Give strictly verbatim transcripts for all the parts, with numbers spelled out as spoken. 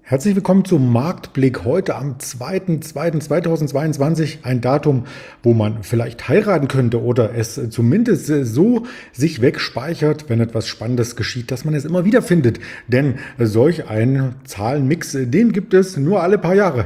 Herzlich willkommen zum Marktblick heute am zweiten zweiten zweitausendzweiundzwanzig. Ein Datum, wo man vielleicht heiraten könnte oder es zumindest so sich wegspeichert, wenn etwas Spannendes geschieht, dass man es immer wieder findet. Denn solch einen Zahlenmix, den gibt es nur alle paar Jahre.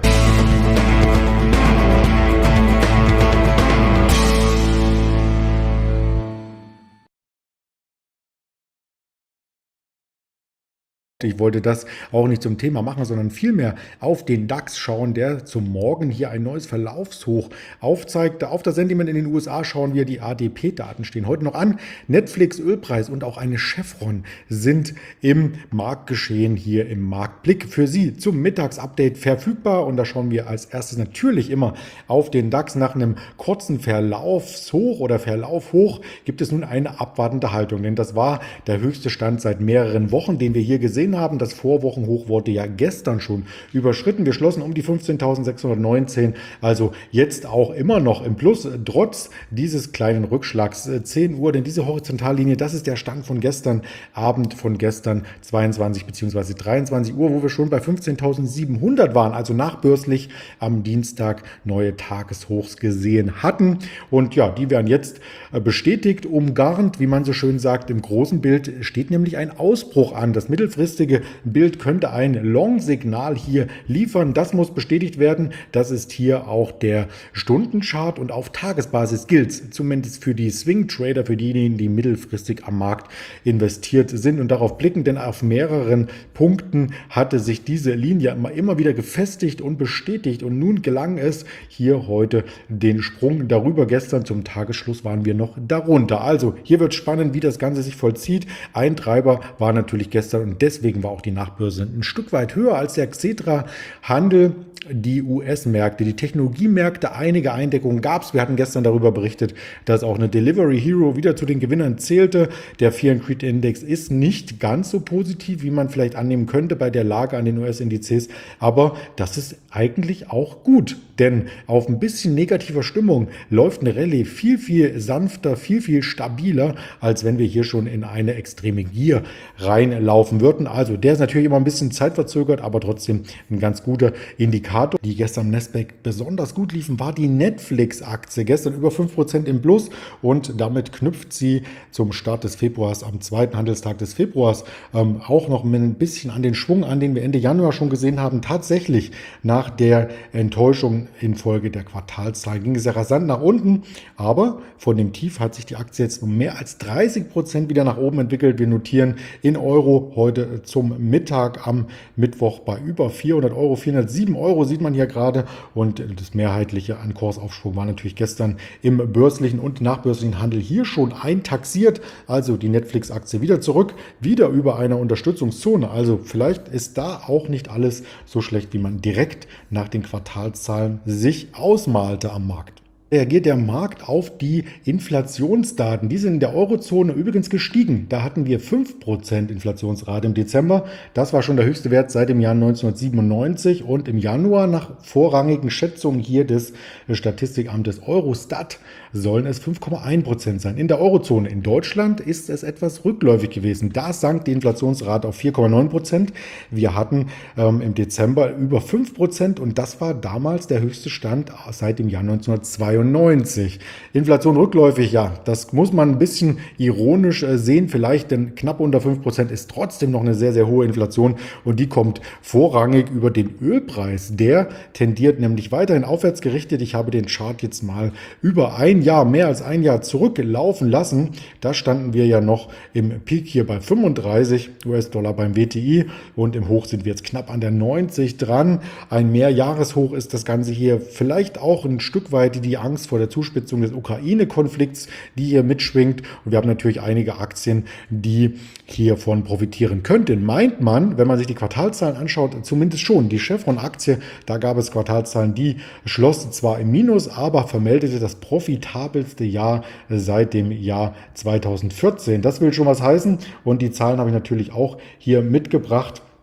Ich wollte das auch nicht zum Thema machen, sondern vielmehr auf den DAX schauen, der zum Morgen hier ein neues Verlaufshoch aufzeigte. Auf das Sentiment in den U S A schauen wir, die A D P-Daten stehen heute noch an. Netflix, Ölpreis und auch eine Chevron sind im Marktgeschehen hier im Marktblick für Sie zum Mittagsupdate verfügbar. Und da schauen wir als erstes natürlich immer auf den DAX. Nach einem kurzen Verlaufshoch oder Verlaufhoch gibt es nun eine abwartende Haltung, denn das war der höchste Stand seit mehreren Wochen, den wir hier gesehen haben. Das Vorwochenhoch wurde ja gestern schon überschritten. Wir schlossen um die fünfzehntausendsechshundertneunzehn, also jetzt auch immer noch im Plus, trotz dieses kleinen Rückschlags. zehn Uhr, denn diese Horizontallinie, das ist der Stand von gestern Abend, von gestern zweiundzwanzig bzw. dreiundzwanzig Uhr, wo wir schon bei fünfzehntausendsiebenhundert waren, also nachbörslich am Dienstag neue Tageshochs gesehen hatten. Und ja, die werden jetzt bestätigt, umgarnt, wie man so schön sagt. Im großen Bild steht nämlich ein Ausbruch an. Das mittelfristige Bild könnte ein Long-Signal hier liefern. Das muss bestätigt werden. Das ist hier auch der Stundenchart und auf Tagesbasis gilt es, zumindest für die Swing-Trader, für diejenigen, die mittelfristig am Markt investiert sind und darauf blicken, denn auf mehreren Punkten hatte sich diese Linie immer, immer wieder gefestigt und bestätigt und nun gelang es hier heute den Sprung darüber. Gestern zum Tagesschluss waren wir noch darunter. Also hier wird spannend, wie das Ganze sich vollzieht. Ein Treiber war natürlich gestern und deswegen war auch die Nachbörse ein Stück weit höher als der Xetra-Handel. Die U S-Märkte, die Technologiemärkte, einige Eindeckungen gab es. Wir hatten gestern darüber berichtet, dass auch eine Delivery Hero wieder zu den Gewinnern zählte. Der Fear and Greed Index ist nicht ganz so positiv, wie man vielleicht annehmen könnte bei der Lage an den U S-Indizes. Aber das ist eigentlich auch gut, denn auf ein bisschen negativer Stimmung läuft eine Rallye viel, viel sanfter, viel, viel stabiler, als wenn wir hier schon in eine extreme Gier reinlaufen würden. Also der ist natürlich immer ein bisschen zeitverzögert, aber trotzdem ein ganz guter Indikator. Die gestern am Nasdaq besonders gut liefen, war die Netflix-Aktie. Gestern über fünf Prozent im Plus und damit knüpft sie zum Start des Februars, am zweiten Handelstag des Februars, ähm, auch noch ein bisschen an den Schwung an, den wir Ende Januar schon gesehen haben. Tatsächlich nach der Enttäuschung infolge der Quartalszahlen ging es sehr rasant nach unten, aber von dem Tief hat sich die Aktie jetzt um mehr als dreißig Prozent wieder nach oben entwickelt. Wir notieren in Euro heute zum Mittag am Mittwoch bei über vierhundert Euro, vierhundertsieben Euro sieht man hier gerade, und das mehrheitliche an Kursaufschwung war natürlich gestern im börslichen und nachbörslichen Handel hier schon eintaxiert. Also die Netflix-Aktie wieder zurück, wieder über einer Unterstützungszone. Also vielleicht ist da auch nicht alles so schlecht, wie man direkt nach den Quartalszahlen sich ausmalte am Markt. Reagiert der Markt auf die Inflationsdaten. Die sind in der Eurozone übrigens gestiegen. Da hatten wir fünf Prozent Inflationsrate im Dezember. Das war schon der höchste Wert seit dem Jahr neunzehnhundertsiebenundneunzig. Und im Januar, nach vorrangigen Schätzungen hier des Statistikamtes Eurostat, sollen es fünf Komma eins Prozent sein. In der Eurozone, in Deutschland, ist es etwas rückläufig gewesen. Da sank die Inflationsrate auf vier Komma neun Prozent. Wir hatten ähm, im Dezember über fünf Prozent und das war damals der höchste Stand seit dem Jahr neunzehnhundertzweiundneunzig. Inflation rückläufig, ja, das muss man ein bisschen ironisch sehen vielleicht, denn knapp unter fünf Prozent ist trotzdem noch eine sehr, sehr hohe Inflation und die kommt vorrangig über den Ölpreis. Der tendiert nämlich weiterhin aufwärts gerichtet. Ich habe den Chart jetzt mal über ein Jahr, mehr als ein Jahr zurücklaufen lassen. Da standen wir ja noch im Peak hier bei fünfunddreißig U S-Dollar beim W T I und im Hoch sind wir jetzt knapp an der neunzig dran. Ein Mehrjahreshoch ist das Ganze hier, vielleicht auch ein Stück weit die Angst vor der Zuspitzung des Ukraine-Konflikts, die hier mitschwingt. Und wir haben natürlich einige Aktien, die hiervon profitieren könnten. Meint man, wenn man sich die Quartalzahlen anschaut, zumindest schon. Die Chevron-Aktie, da gab es Quartalzahlen, die schlossen zwar im Minus, aber vermeldete das profitabelste Jahr seit dem Jahr zweitausendvierzehn. Das will schon was heißen und die Zahlen habe ich natürlich auch hier mitgebracht.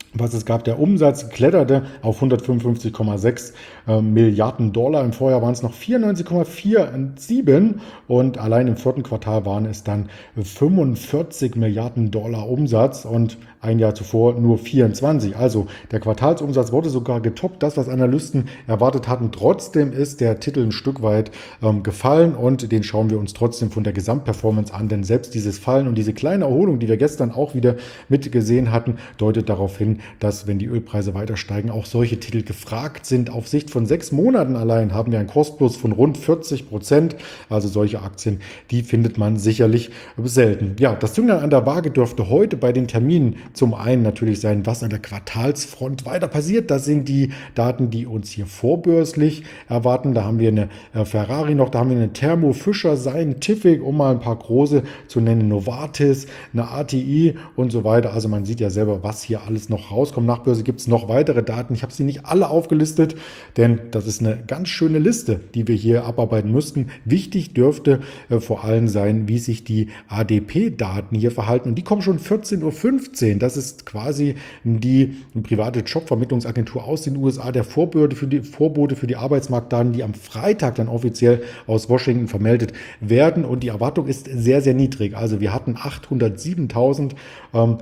was es gab. Der Umsatz kletterte auf hundertfünfundfünfzig Komma sechs äh, Milliarden Dollar. Im Vorjahr waren es noch vierundneunzig Komma siebenundvierzig und allein im vierten Quartal waren es dann fünfundvierzig Milliarden Dollar Umsatz und ein Jahr zuvor nur vierundzwanzig. Also der Quartalsumsatz wurde sogar getoppt, das was Analysten erwartet hatten. Trotzdem ist der Titel ein Stück weit ähm, gefallen und den schauen wir uns trotzdem von der Gesamtperformance an, denn selbst dieses Fallen und diese kleine Erholung, die wir gestern auch wieder mitgesehen hatten, deutet darauf hin, dass, wenn die Ölpreise weiter steigen, auch solche Titel gefragt sind. Auf Sicht von sechs Monaten allein haben wir einen Kursplus von rund vierzig Prozent. Also solche Aktien, die findet man sicherlich selten. Ja, das Zünglein an der Waage dürfte heute bei den Terminen zum einen natürlich sein, was an der Quartalsfront weiter passiert. Das sind die Daten, die uns hier vorbörslich erwarten. Da haben wir eine Ferrari noch, da haben wir eine Thermo Fisher Scientific, um mal ein paar große zu nennen, Novartis, eine A T I und so weiter. Also man sieht ja selber, was hier alles noch rauskommt. Nach Börse gibt es noch weitere Daten. Ich habe sie nicht alle aufgelistet, denn das ist eine ganz schöne Liste, die wir hier abarbeiten müssten. Wichtig dürfte äh, vor allem sein, wie sich die A D P-Daten hier verhalten. Und die kommen schon vierzehn Uhr fünfzehn. Das ist quasi die private Jobvermittlungsagentur aus den U S A, der Vorbote für die, Vorbote für die Arbeitsmarktdaten, die am Freitag dann offiziell aus Washington vermeldet werden. Und die Erwartung ist sehr, sehr niedrig. Also wir hatten achthundertsiebentausend ähm,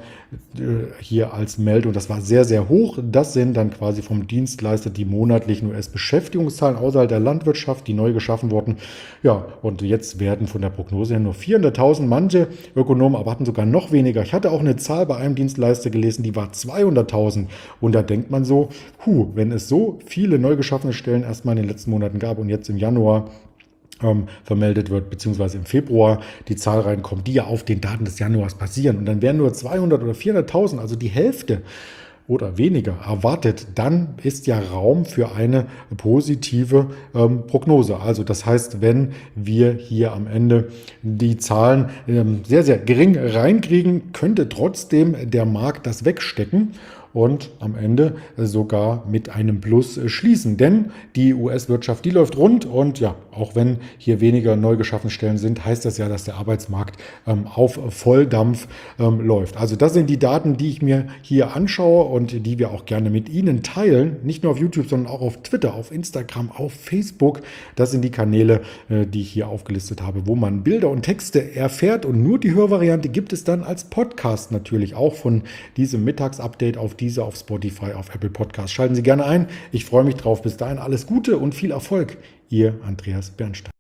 hier als Meldung. Das war sehr, sehr hoch. Das sind dann quasi vom Dienstleister die monatlichen U S-Beschäftigungszahlen außerhalb der Landwirtschaft, die neu geschaffen wurden. Ja, und jetzt werden von der Prognose her nur vierhunderttausend. Manche Ökonomen erwarten sogar noch weniger. Ich hatte auch eine Zahl bei einem Dienstleister gelesen, die war zweihunderttausend. Und da denkt man so, huh, wenn es so viele neu geschaffene Stellen erstmal in den letzten Monaten gab und jetzt im Januar ähm, vermeldet wird, beziehungsweise im Februar die Zahl reinkommt, die ja auf den Daten des Januars basieren. Und dann wären nur zweihundert oder vierhunderttausend, also die Hälfte oder weniger erwartet, dann ist ja Raum für eine positive ähm, Prognose. Also das heißt, wenn wir hier am Ende die Zahlen ähm, sehr, sehr gering reinkriegen, könnte trotzdem der Markt das wegstecken und am Ende sogar mit einem Plus schließen. Denn die U S-Wirtschaft, die läuft rund und ja, auch wenn hier weniger neu geschaffene Stellen sind, heißt das ja, dass der Arbeitsmarkt ähm, auf Volldampf ähm, läuft. Also das sind die Daten, die ich mir hier anschaue und die wir auch gerne mit Ihnen teilen. Nicht nur auf YouTube, sondern auch auf Twitter, auf Instagram, auf Facebook. Das sind die Kanäle, äh, die ich hier aufgelistet habe, wo man Bilder und Texte erfährt. Und nur die Hörvariante gibt es dann als Podcast natürlich auch von diesem Mittagsupdate auf diese auf Spotify, auf Apple Podcasts. Schalten Sie gerne ein. Ich freue mich drauf. Bis dahin alles Gute und viel Erfolg. Ihr Andreas Bernstein.